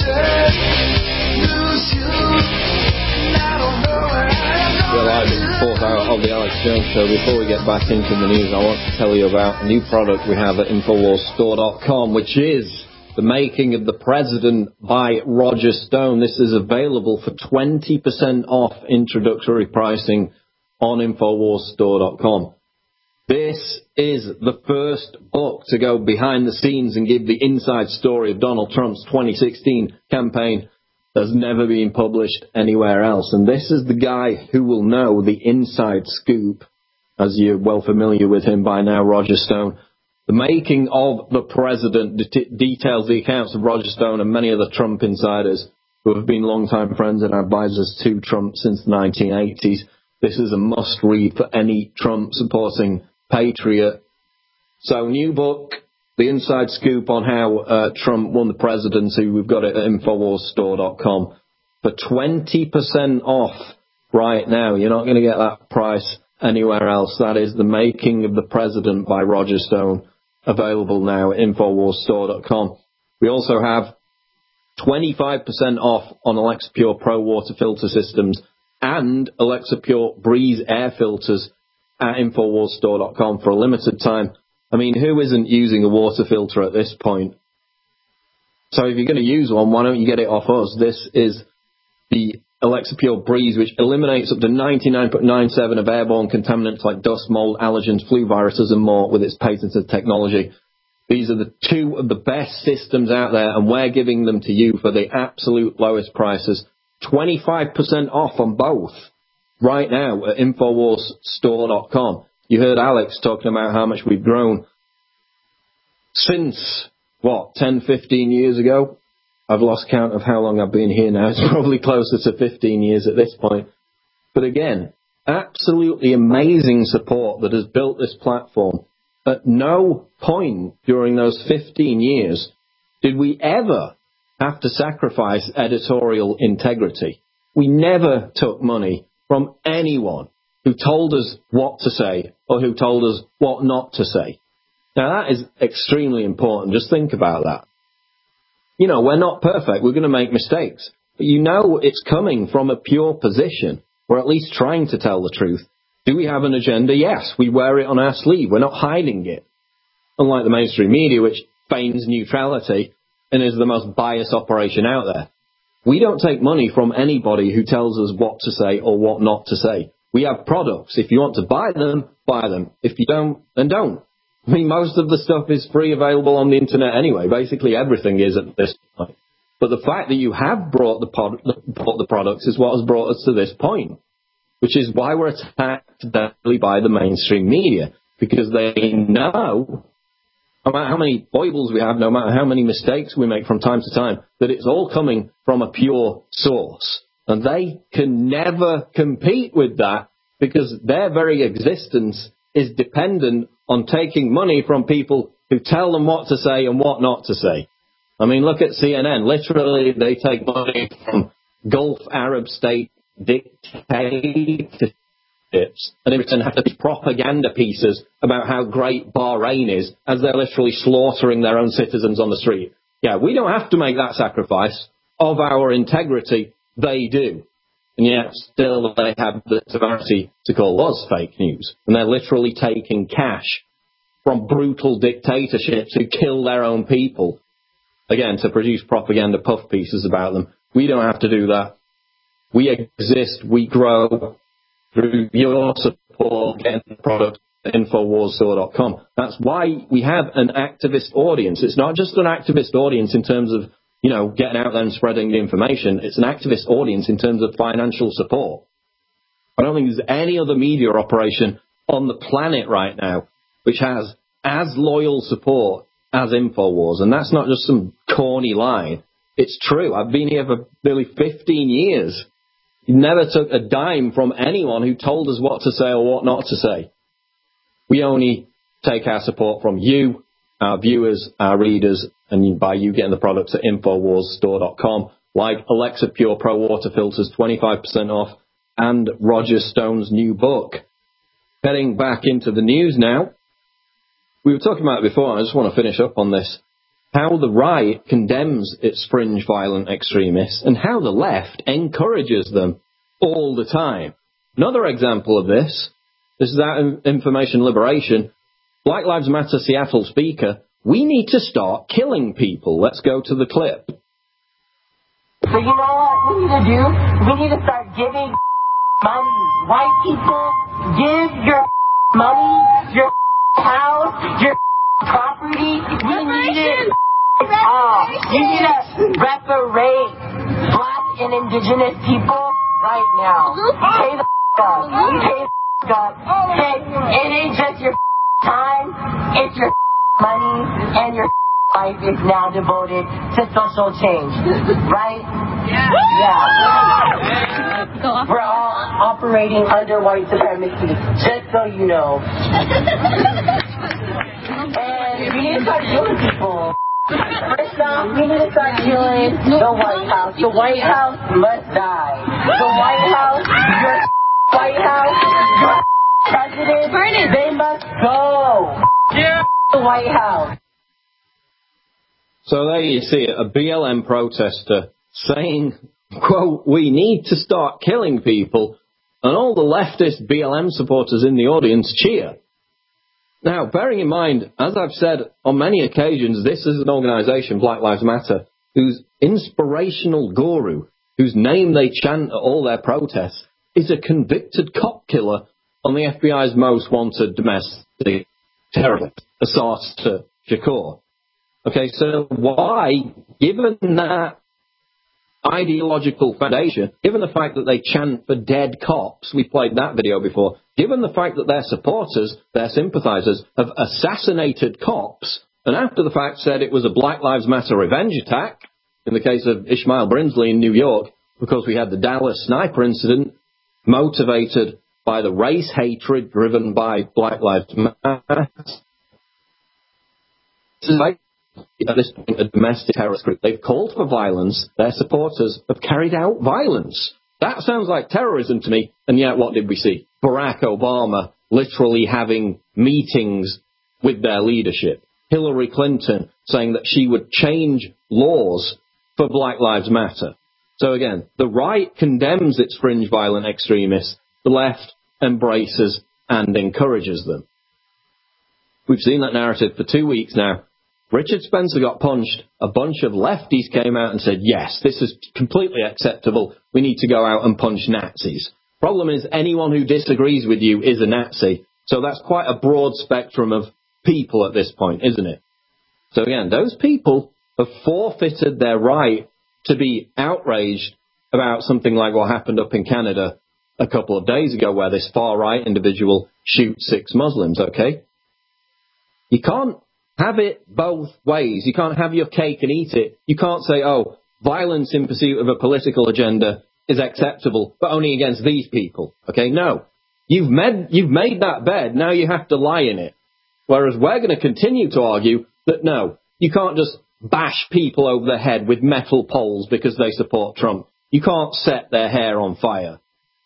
We're live in the 4th hour of the Alex Jones Show. Before we get back into the news, I want to tell you about a new product we have at InfoWarsStore.com, which is The Making of the President by Roger Stone. This is available for 20% off introductory pricing on InfoWarsStore.com. This is the first book to go behind the scenes and give the inside story of Donald Trump's 2016 campaign that's never been published anywhere else. And this is the guy who will know the inside scoop, as you're well familiar with him by now, Roger Stone. The Making of the President details the accounts of Roger Stone and many of the Trump insiders who have been longtime friends and advisors to Trump since the 1980s. This is a must-read for any Trump-supporting patriot. So, new book, The Inside Scoop on how Trump won the presidency. We've got it at InfoWarsStore.com for 20% off right now. You're not going to get that price anywhere else. That is The Making of the President by Roger Stone, available now at InfoWarsStore.com. We also have 25% off on Alexa Pure Pro water filter systems and Alexa Pure Breeze air filters at InfoWarsStore.com for a limited time. I mean, who isn't using a water filter at this point? So if you're going to use one, why don't you get it off us? This is the Alexa Pure Breeze, which eliminates up to 99.97% of airborne contaminants like dust, mold, allergens, flu viruses, and more with its patented technology. These are the two of the best systems out there, and we're giving them to you for the absolute lowest prices. 25% off on both right now at InfoWarsStore.com. You heard Alex talking about how much we've grown since, 10, 15 years ago? I've lost count of how long I've been here now. It's probably closer to 15 years at this point. But again, absolutely amazing support that has built this platform. At no point during those 15 years did we ever have to sacrifice editorial integrity. We never took money from anyone who told us what to say or who told us what not to say. Now, that is extremely important. Just think about that. You know, we're not perfect. We're going to make mistakes. But you know it's coming from a pure position. We're at least trying to tell the truth. Do we have an agenda? Yes. We wear it on our sleeve. We're not hiding it. Unlike the mainstream media, which feigns neutrality and is the most biased operation out there. We don't take money from anybody who tells us what to say or what not to say. We have products. If you want to buy them, buy them. If you don't, then don't. I mean, most of the stuff is free available on the internet anyway. Basically, everything is at this point. But the fact that you have bought the products is what has brought us to this point, which is why we're attacked directly by the mainstream media, because they know, no matter how many foibles we have, no matter how many mistakes we make from time to time, that it's all coming from a pure source. And they can never compete with that because their very existence is dependent on taking money from people who tell them what to say and what not to say. I mean, look at CNN. Literally, they take money from Gulf Arab state dictatorships and in return have to be propaganda pieces about how great Bahrain is as they're literally slaughtering their own citizens on the street. Yeah, we don't have to make that sacrifice of our integrity. They do. And yet still they have the temerity to call us fake news. And they're literally taking cash from brutal dictatorships who kill their own people, again, to produce propaganda puff pieces about them. We don't have to do that. We exist, we grow through your support, getting the product at InfoWarsStore.com. That's why we have an activist audience. It's not just an activist audience in terms of, you know, getting out there and spreading the information. It's an activist audience in terms of financial support. I don't think there's any other media operation on the planet right now which has as loyal support as InfoWars. And that's not just some corny line. It's true. I've been here for nearly 15 years. You never took a dime from anyone who told us what to say or what not to say. We only take our support from you, our viewers, our readers, and by you getting the products at InfoWarsStore.com, like Alexa Pure Pro Water Filters, 25% off, and Roger Stone's new book. Heading back into the news now. We were talking about it before, and I just want to finish up on this. How the right condemns its fringe violent extremists and how the left encourages them all the time. Another example of this is out Information Liberation. Black Lives Matter Seattle speaker, we need to start killing people. Let's go to the clip. So you know what we need to do? We need to start giving money. White people, give your money, your house, your property. We need it. You need to reparate black and indigenous people right now. Pay the up. Pay the up. It ain't just your time, it's your money, and your life is now devoted to social change. Right? Yeah. We're all operating under white supremacy, just so you know. And we need to start killing people. First off, we need to start killing the White House. The White House must die. The White House, your White House, your president, they must go. The White House. So there you see it, a BLM protester saying, quote, "We need to start killing people," and all the leftist BLM supporters in the audience cheer. Now, bearing in mind, as I've said on many occasions, this is an organization, Black Lives Matter, whose inspirational guru, whose name they chant at all their protests, is a convicted cop killer on the FBI's most wanted domestic terrorist, Assata Shakur. Okay, so why, given that ideological foundation, given the fact that they chant for dead cops, we played that video before, given the fact that their supporters, their sympathizers, have assassinated cops, and after the fact said it was a Black Lives Matter revenge attack, in the case of Ishmael Brinsley in New York, because we had the Dallas sniper incident, motivated by the race hatred driven by Black Lives Matter. At this point, a domestic terrorist group. They've called for violence. Their supporters have carried out violence. That sounds like terrorism to me. And yet, what did we see? Barack Obama literally having meetings with their leadership. Hillary Clinton saying that she would change laws for Black Lives Matter. So again, the right condemns its fringe violent extremists. The left embraces and encourages them. We've seen that narrative for 2 weeks now. Richard Spencer got punched. A bunch of lefties came out and said, yes, this is completely acceptable. We need to go out and punch Nazis. Problem is, anyone who disagrees with you is a Nazi. So that's quite a broad spectrum of people at this point, isn't it? So again, those people have forfeited their right to be outraged about something like what happened up in Canada a couple of days ago, where this far-right individual shoots 6 Muslims, okay? You can't have it both ways. You can't have your cake and eat it. You can't say, oh, violence in pursuit of a political agenda is acceptable, but only against these people. Okay, no. You've made that bed, now you have to lie in it. Whereas we're going to continue to argue that no, you can't just bash people over the head with metal poles because they support Trump. You can't set their hair on fire.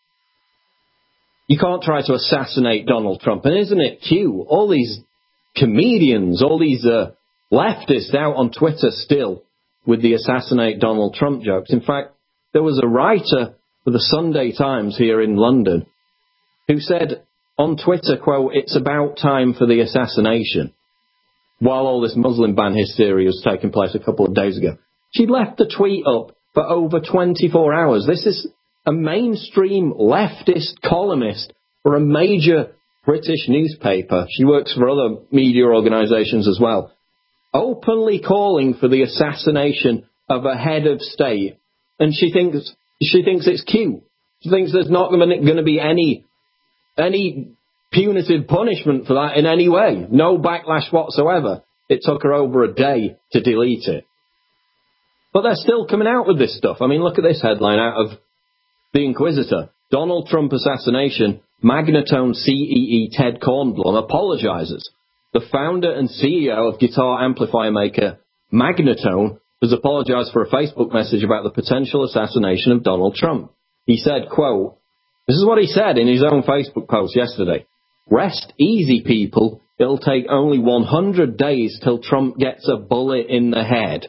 You can't try to assassinate Donald Trump. And isn't it cute? All these comedians, all these leftists out on Twitter still with the assassinate Donald Trump jokes. In fact, there was a writer for the Sunday Times here in London who said on Twitter, quote, "It's about time for the assassination," while all this Muslim ban hysteria was taking place a couple of days ago. She left the tweet up for over 24 hours. This is a mainstream leftist columnist for a major British newspaper. She works for other media organisations as well, openly calling for the assassination of a head of state. And she thinks it's cute. She thinks there's not going to be any punitive punishment for that in any way. No backlash whatsoever. It took her over a day to delete it. But they're still coming out with this stuff. I mean, look at this headline out of The Inquisitor. Donald Trump assassination. Magnatone CEE Ted Kornblum apologizes. The founder and CEO of guitar amplifier maker Magnatone has apologized for a Facebook message about the potential assassination of Donald Trump. He said, quote, this is what he said in his own Facebook post yesterday. "Rest easy, people. It'll take only 100 days till Trump gets a bullet in the head."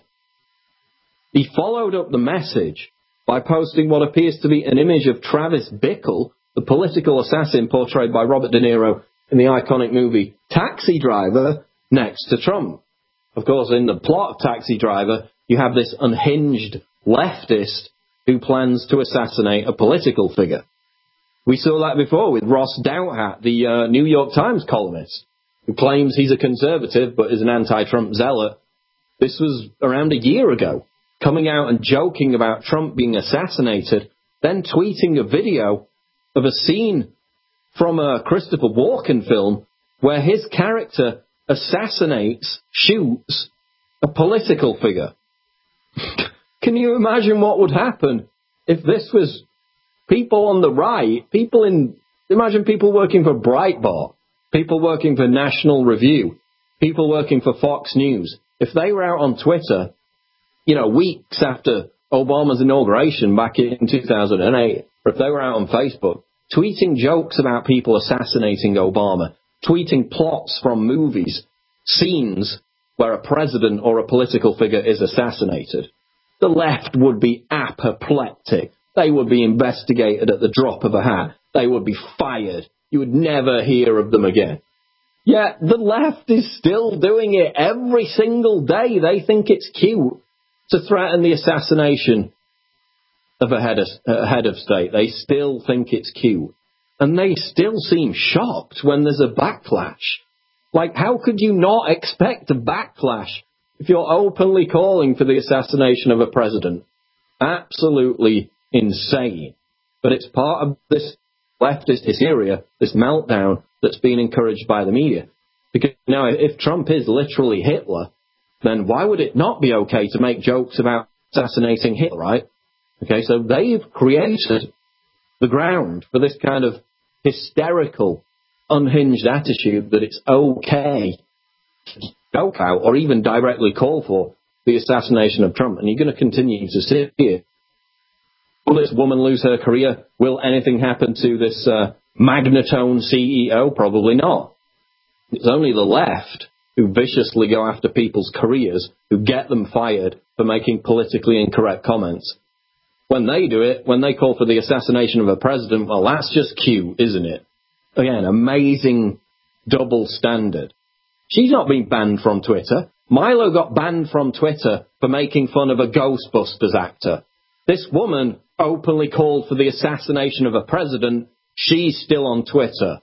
He followed up the message by posting what appears to be an image of Travis Bickle, the political assassin portrayed by Robert De Niro in the iconic movie Taxi Driver, next to Trump. Of course, in the plot of Taxi Driver, you have this unhinged leftist who plans to assassinate a political figure. We saw that before with Ross Douthat, the New York Times columnist, who claims he's a conservative but is an anti-Trump zealot. This was around a year ago, coming out and joking about Trump being assassinated, then tweeting a video of a scene from a Christopher Walken film where his character shoots a political figure. Can you imagine what would happen if this was people on the right, imagine people working for Breitbart, people working for National Review, people working for Fox News. If they were out on Twitter, weeks after Obama's inauguration back in 2008, or if they were out on Facebook, tweeting jokes about people assassinating Obama, tweeting plots from movies, scenes where a president or a political figure is assassinated, the left would be apoplectic. They would be investigated at the drop of a hat. They would be fired. You would never hear of them again. Yet the left is still doing it every single day. They think it's cute to threaten the assassination of a head of state. They still think it's cute. And they still seem shocked when there's a backlash. Like, how could you not expect a backlash if you're openly calling for the assassination of a president? Absolutely insane. But it's part of this leftist hysteria, this meltdown that's been encouraged by the media. Because now, if Trump is literally Hitler, then why would it not be okay to make jokes about assassinating Hitler, right? Okay, so they've created the ground for this kind of hysterical, unhinged attitude that it's okay to joke out or even directly call for the assassination of Trump. And you're going to continue to see it. Will this woman lose her career? Will anything happen to this Magnatone CEO? Probably not. It's only the left who viciously go after people's careers, who get them fired for making politically incorrect comments. When they do it, when they call for the assassination of a president, well, that's just cute, isn't it? Again, amazing double standard. She's not been banned from Twitter. Milo got banned from Twitter for making fun of a Ghostbusters actor. This woman openly called for the assassination of a president. She's still on Twitter.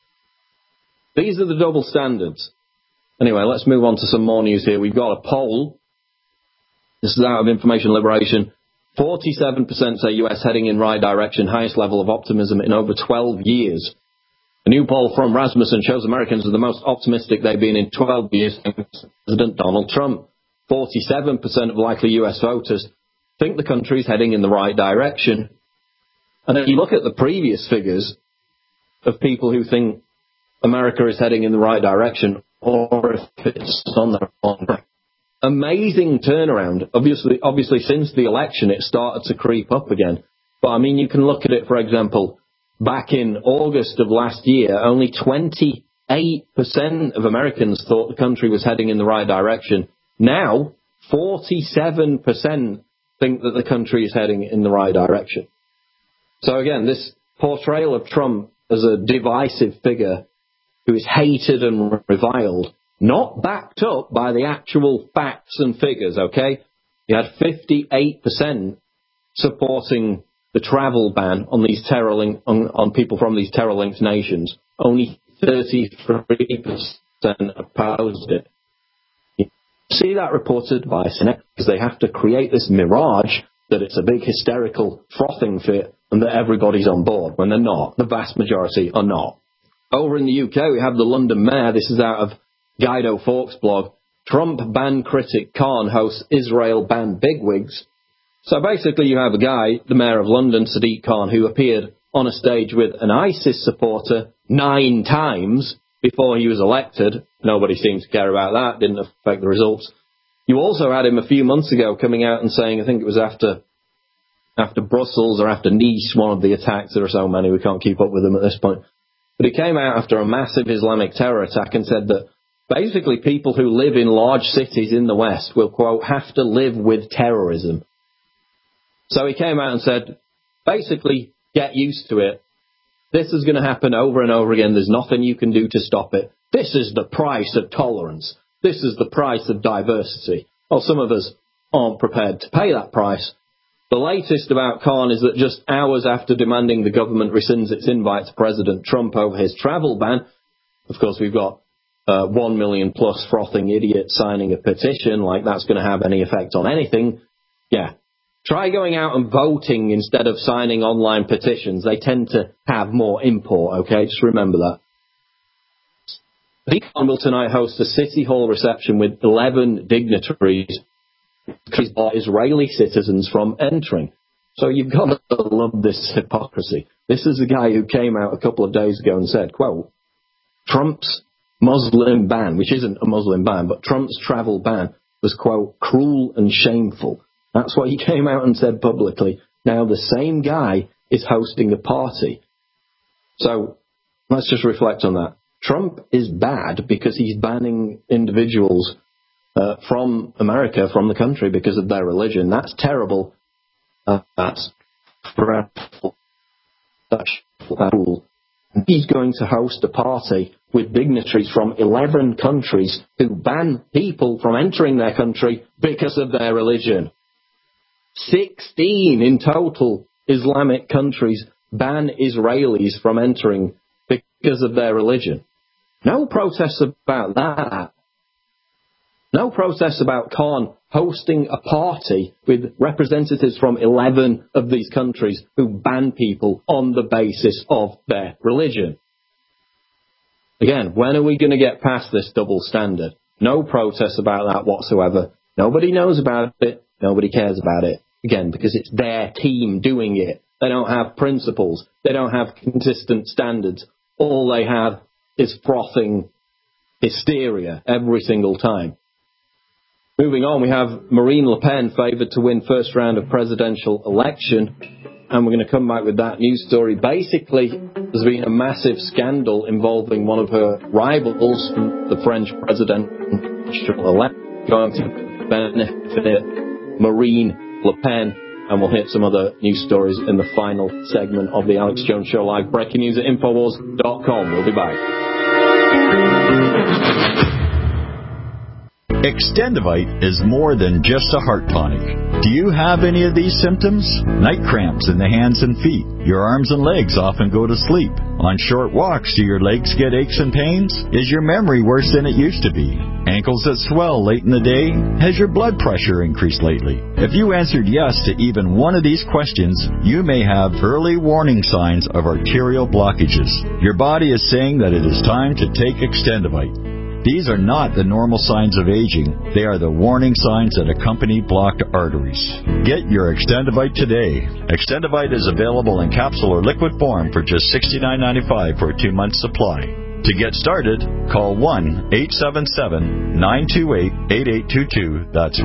These are the double standards. Anyway, let's move on to some more news here. We've got a poll. This is out of Information Liberation. 47% say US heading in right direction, highest level of optimism in over 12 years. A new poll from Rasmussen shows Americans are the most optimistic they've been in 12 years since President Donald Trump. 47% of likely US voters think the country is heading in the right direction. And if you look at the previous figures of people who think America is heading in the right direction, or if it's on the wrong track, amazing turnaround. Obviously, since the election, it started to creep up again. But, I mean, you can look at it, for example, back in August of last year, only 28% of Americans thought the country was heading in the right direction. Now, 47% think that the country is heading in the right direction. So, again, this portrayal of Trump as a divisive figure who is hated and reviled, not backed up by the actual facts and figures, okay? You had 58% supporting the travel ban on these on people from these terror-linked nations. Only 33% opposed it. You see that reported by CNN because they have to create this mirage that it's a big hysterical frothing fit and that everybody's on board when they're not. The vast majority are not. Over in the UK, we have the London Mayor. This is out of Guido Fawkes' blog. Trump ban critic Khan hosts Israel ban bigwigs. So basically you have a guy, the Mayor of London, Sadiq Khan, who appeared on a stage with an ISIS supporter 9 times before he was elected. Nobody seems to care about that. Didn't affect the results. You also had him a few months ago coming out and saying, I think it was after Brussels or after Nice, one of the attacks. There are so many, we can't keep up with them at this point. But he came out after a massive Islamic terror attack and said that basically people who live in large cities in the West will, quote, have to live with terrorism. So he came out and said, basically, get used to it. This is going to happen over and over again. There's nothing you can do to stop it. This is the price of tolerance. This is the price of diversity. Well, some of us aren't prepared to pay that price. The latest about Khan is that just hours after demanding the government rescinds its invite to President Trump over his travel ban, of course, we've got 1 million plus frothing idiots signing a petition, like that's going to have any effect on anything. Yeah. Try going out and voting instead of signing online petitions. They tend to have more import, okay? Just remember that. Khan will tonight host a City Hall reception with 11 dignitaries by Israeli citizens from entering. So you've got to love this hypocrisy. This is a guy who came out a couple of days ago and said, quote, Trump's Muslim ban, which isn't a Muslim ban, but Trump's travel ban was, quote, cruel and shameful. That's what he came out and said publicly. Now the same guy is hosting a party. So let's just reflect on that. Trump is bad because he's banning individuals from America, from the country, because of their religion. That's terrible. That's dreadful. That's cool. He's going to host a party with dignitaries from 11 countries who ban people from entering their country because of their religion. 16 in total Islamic countries ban Israelis from entering because of their religion. No protests about that. No protests about Khan hosting a party with representatives from 11 of these countries who ban people on the basis of their religion. Again, when are we going to get past this double standard? No protests about that whatsoever. Nobody knows about it. Nobody cares about it. Again, because it's their team doing it. They don't have principles. They don't have consistent standards. All they have is frothing hysteria every single time. Moving on, we have Marine Le Pen favoured to win first round of presidential election. And we're going to come back with that news story. Basically, there's been a massive scandal involving one of her rivals, the French presidential election, going to benefit Marine Le Pen. And we'll hit some other news stories in the final segment of the Alex Jones Show Live. Breaking news at Infowars.com. We'll be back. Extendivite is more than just a heart tonic. Do you have any of these symptoms? Night cramps in the hands and feet. Your arms and legs often go to sleep. On short walks, do your legs get aches and pains? Is your memory worse than it used to be? Ankles that swell late in the day? Has your blood pressure increased lately? If you answered yes to even one of these questions, you may have early warning signs of arterial blockages. Your body is saying that it is time to take Extendivite. These are not the normal signs of aging. They are the warning signs that accompany blocked arteries. Get your Extendivite today. Extendivite is available in capsule or liquid form for just $69.95 for a 2-month supply. To get started, call 1-877-928-8822. That's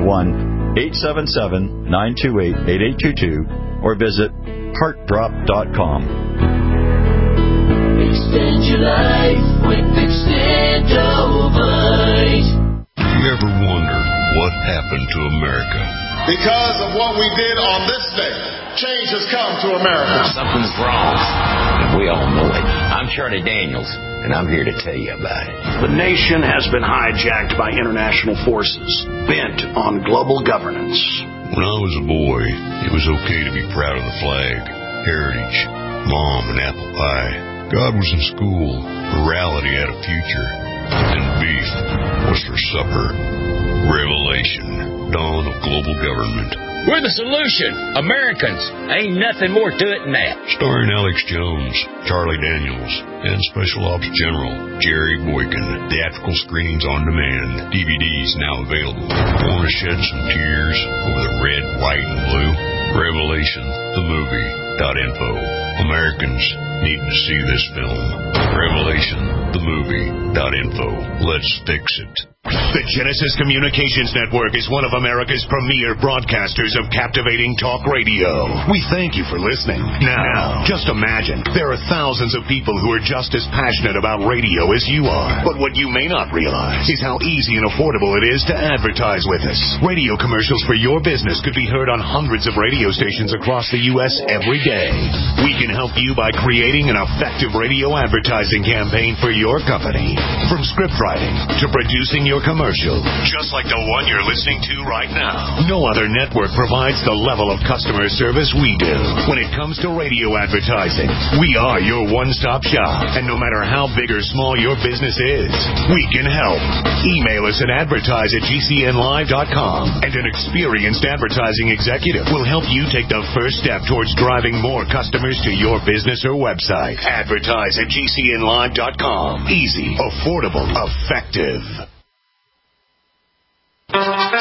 1-877-928-8822. Or visit heartdrop.com. Extend your life with Extendivite. You ever wonder what happened to America? Because of what we did on this day, change has come to America. Something's wrong, and we all know it. I'm Charlie Daniels, and I'm here to tell you about it. The nation has been hijacked by international forces, bent on global governance. When I was a boy, it was okay to be proud of the flag, heritage, mom, and apple pie. God was in school, morality had a future, and beef was for supper. Revelation, dawn of global government. We're the solution. Americans. Ain't nothing more to it than that. Starring Alex Jones, Charlie Daniels, and Special Ops General Jerry Boykin. Theatrical screenings on demand. DVDs now available. Want to shed some tears over the red, white, and blue? RevelationTheMovie.info. Americans need to see this film. RevelationTheMovie.info. Let's fix it. The Genesis Communications Network is one of America's premier broadcasters of captivating talk radio. We thank you for listening. Now, just imagine, there are thousands of people who are just as passionate about radio as you are. But what you may not realize is how easy and affordable it is to advertise with us. Radio commercials for your business could be heard on hundreds of radio stations across the U.S. every day. We can help you by creating an effective radio advertising campaign for your company. From script writing to producing your commercial, just like the one you're listening to right now. No other network provides the level of customer service we do. When it comes to radio advertising, we are your one-stop shop. And no matter how big or small your business is, we can help. Email us at advertise@gcnlive.com, and an experienced advertising executive will help you take the first step towards driving more customers to your business or website. Advertise@gcnlive.com. Easy, affordable, effective. We're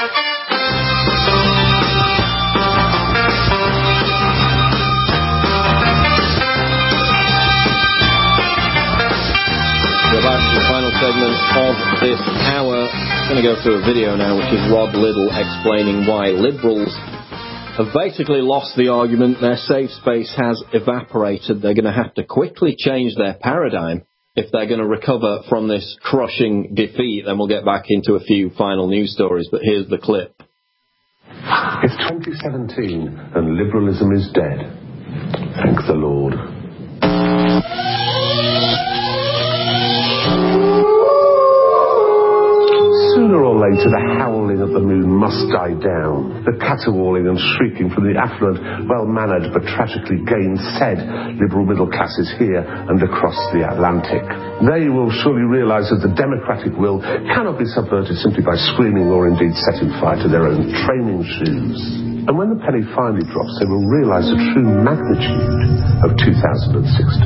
back to the final segment of this hour. I'm going to go through a video now, which is Rod Liddle explaining why liberals have basically lost the argument. Their safe space has evaporated. They're going to have to quickly change their paradigm if they're going to recover from this crushing defeat. Then we'll get back into a few final news stories, but here's the clip. It's 2017 and liberalism is dead. Thank the Lord. Sooner or later, the howling of the moon must die down. The caterwauling and shrieking from the affluent, well-mannered but tragically gainsaid liberal middle classes here and across the Atlantic. They will surely realise that the democratic will cannot be subverted simply by screaming or indeed setting fire to their own training shoes. And when the penny finally drops, they will realise the true magnitude of 2016.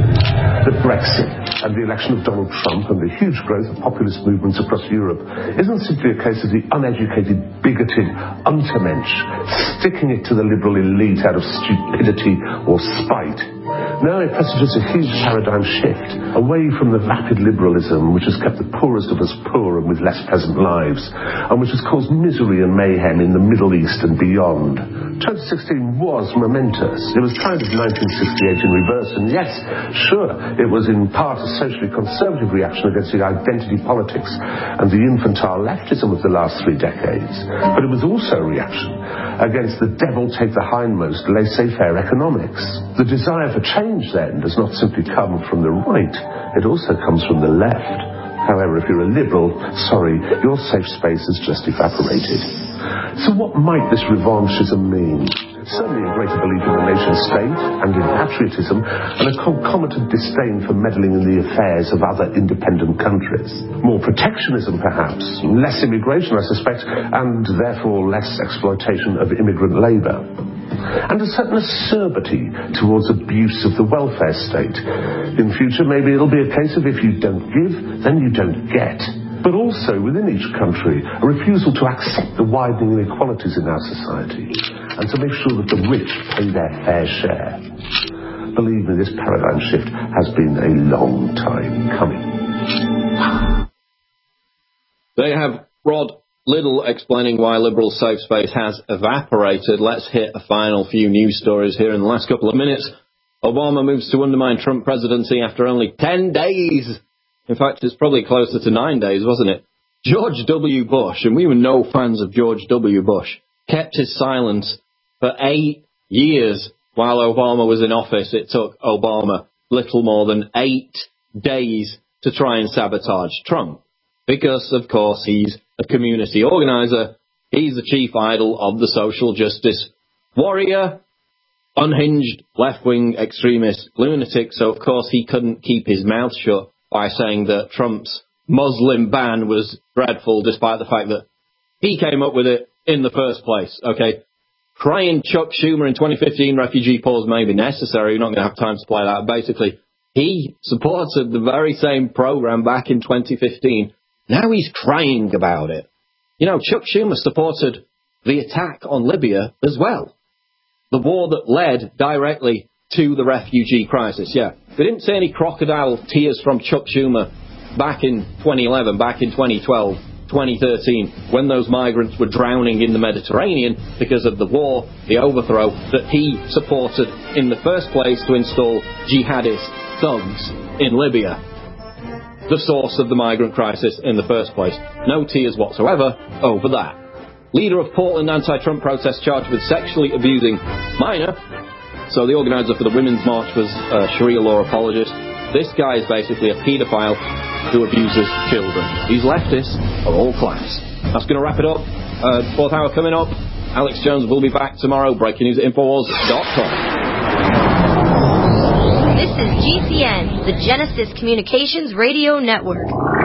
That Brexit and the election of Donald Trump and the huge growth of populist movements across Europe isn't simply a case of the uneducated, bigoted Untermensch sticking it to the liberal elite out of stupidity or spite. No, it presages a huge paradigm shift away from the vapid liberalism which has kept the poorest of us poor and with less pleasant lives, and which has caused misery and mayhem in the Middle East and beyond. 2016 was momentous. It was kind of 1968 in reverse, and yes, sure, it was in part a socially conservative reaction against the identity politics and the infantile leftism of the last 3 decades. But it was also a reaction against the devil-take-the-hindmost laissez-faire economics. The desire for change, then, does not simply come from the right, it also comes from the left. However, if you're a liberal, sorry, your safe space has just evaporated. So what might this revanchism mean? Certainly a greater belief in the nation-state and in patriotism, and a concomitant disdain for meddling in the affairs of other independent countries. More protectionism, perhaps. Less immigration, I suspect, and therefore less exploitation of immigrant labour. And a certain acerbity towards abuse of the welfare state. In future, maybe it'll be a case of if you don't give, then you don't get. But also, within each country, a refusal to accept the widening inequalities in our society, and to make sure that the rich pay their fair share. Believe me, this paradigm shift has been a long time coming. They have Rod Liddle explaining why liberal safe space has evaporated. Let's hit a final few news stories here in the last couple of minutes. Obama moves to undermine Trump presidency after only 10 days. In fact, it's probably closer to 9 days, wasn't it? George W. Bush, and we were no fans of George W. Bush, kept his silence for 8 years while Obama was in office. It took Obama little more than 8 days to try and sabotage Trump. Because, of course, he's a community organizer. He's the chief idol of the social justice warrior, unhinged, left-wing extremist lunatic. So, of course, he couldn't keep his mouth shut by saying that Trump's Muslim ban was dreadful, despite the fact that he came up with it in the first place. Okay, crying Chuck Schumer in 2015, refugee pause may be necessary. You're not going to have time to play that. Basically, he supported the very same program back in 2015. Now he's crying about it. You know, Chuck Schumer supported the attack on Libya as well. The war that led directly to the refugee crisis, yeah. We didn't see any crocodile tears from Chuck Schumer back in 2011, back in 2012, 2013, when those migrants were drowning in the Mediterranean because of the war, the overthrow that he supported in the first place to install jihadist thugs in Libya. The source of the migrant crisis in the first place. No tears whatsoever over that. Leader of Portland anti-Trump protest charged with sexually abusing minor. So the organizer for the Women's March was a Sharia law apologist. This guy is basically a paedophile who abuses children. These leftists are all class. That's going to wrap it up. Fourth hour coming up. Alex Jones will be back tomorrow. Breaking news at Infowars.com. This is GCN, the Genesis Communications Radio Network.